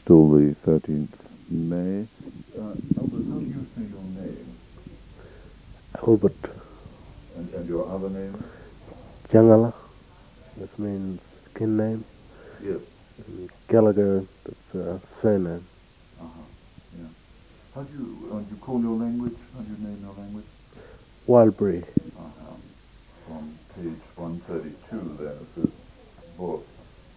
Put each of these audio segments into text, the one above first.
still the 13th May. Albert, how do you say your name? Albert And your other name? Jangala, that means kin name. Yes. And Gallagher, that's a surname. Uh-huh. Yeah. How do you call your language? How do you name your language? Wildbury. Uh-huh. On page 132 there it says book.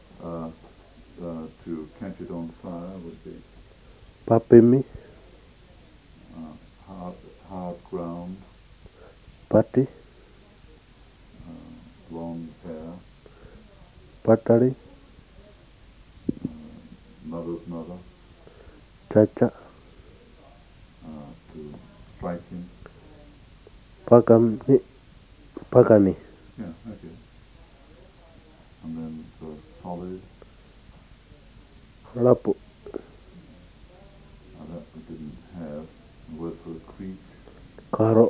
To catch it on fire would be Papimi, hard, hard ground, Patti, blonde hair, Patari, mother's mother, Chacha, to strike him. Pakani, Pakani, Yeah, okay. And then for solid, Lapu, that we didn't have. The word for a creek, Karo,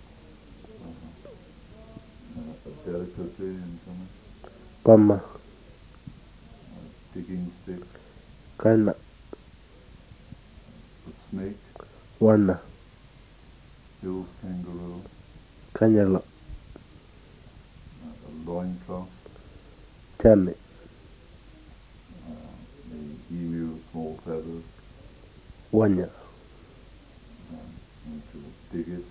a delicacy in something, Pama, digging stick, Kana, a snake, Wana, hills kangaroo, Kanyala, a loincloth, Chani, the emu, small feathers, Wanya, and to dig it.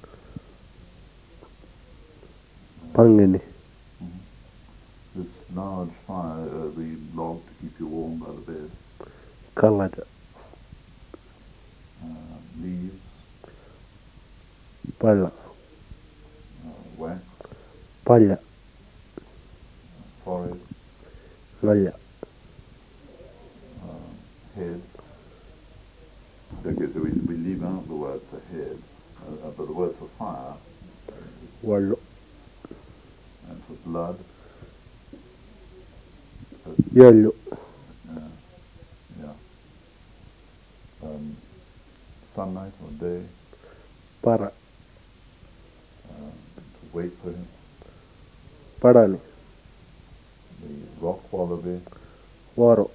Pangini, This large fire, the log to keep you warm by the bed, Kalaja, leaves, Pala, wax, Palla, forehead, Naya, head. Okay, so we leave out the word for head, but the word for fire Wallo, and for blood. Yello, Yeah. Sunlight or day, Para, to wait for him. Parani, The rock wallaby, Waro,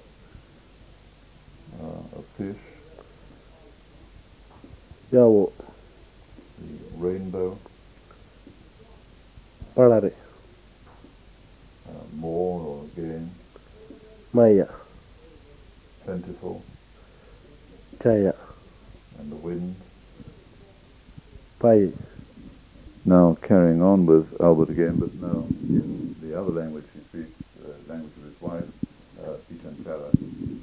a fish, Yawo, the rainbow, Palare, more or game, Maya, plentiful, Chaya, and the wind. Pai, Now carrying on with Albert again, but now in the other language he speaks, language of his wife, Pichankara.